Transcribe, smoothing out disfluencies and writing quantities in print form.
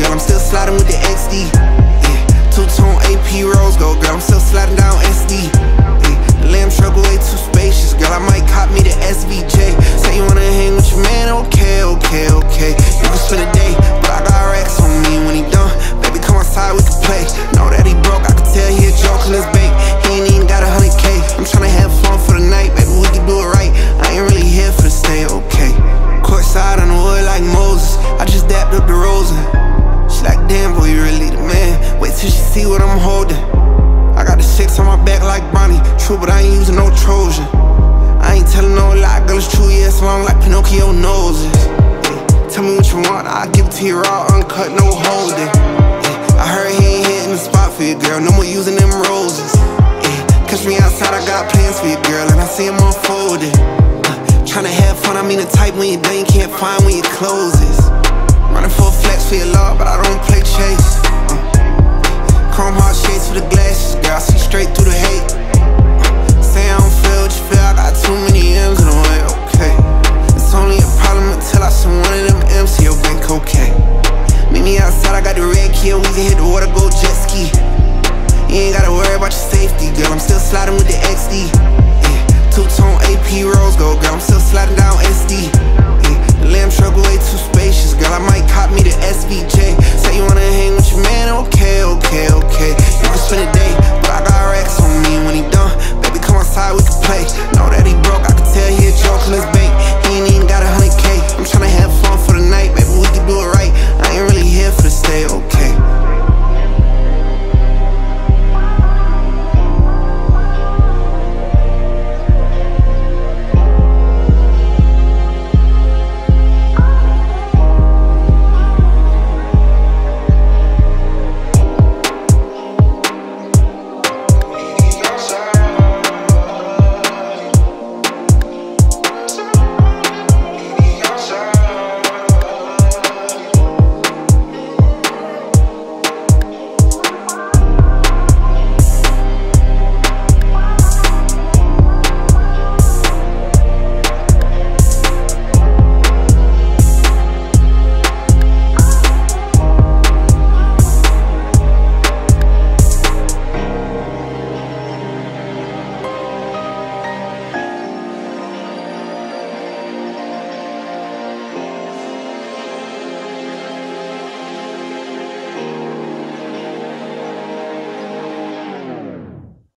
girl, I'm still sliding with the XD. Two-tone AP rose gold, girl, I'm still sliding down SD. The lamb truck way too spacious, girl, I might cop me the SVJ. Say you wanna hang with your man, okay, okay, okay. You can spend a day, but I got racks on me when he done. Baby, come outside, we can play. Know that he broke, I can tell he a joke in his bait. He ain't even got 100K. I'm tryna have fun for the night, baby, we can do it right. I ain't really here for the stay, okay. Courtside on the wood like Moses, I just dapped up the Rosen. She like, damn, boy, you really the man. Wait till she see what I'm holding. I got the six on my back like Bonnie. True, but I ain't using no Trojan. I ain't telling no lie, girl, it's true, yeah, it's long like Pinocchio noses. Tell me what you want, I'll give it to you raw, uncut, no holding. I heard he ain't hitting the spot for you, girl, no more using them roses. Catch me outside, I got plans for you, girl, and I see them unfolding. Tryna have fun, I mean the type when you're done, you can't find when your closes. Running for a flex for your love, but I don't play chase. Chrome heart shades for the glasses, girl, I see straight through the hate. Say I don't feel what you feel, I got too many M's in the way, okay. It's only a problem until I send one of them M's to your bank, okay. Meet me outside, I got the red key, we can hit the water, go jet ski. You ain't gotta worry about your safety, girl, I'm still sliding with the XD. Two-tone AP rose gold, girl, I'm still sliding down SD. The lamb truck way too spacious, girl, I might cop me the SVJ.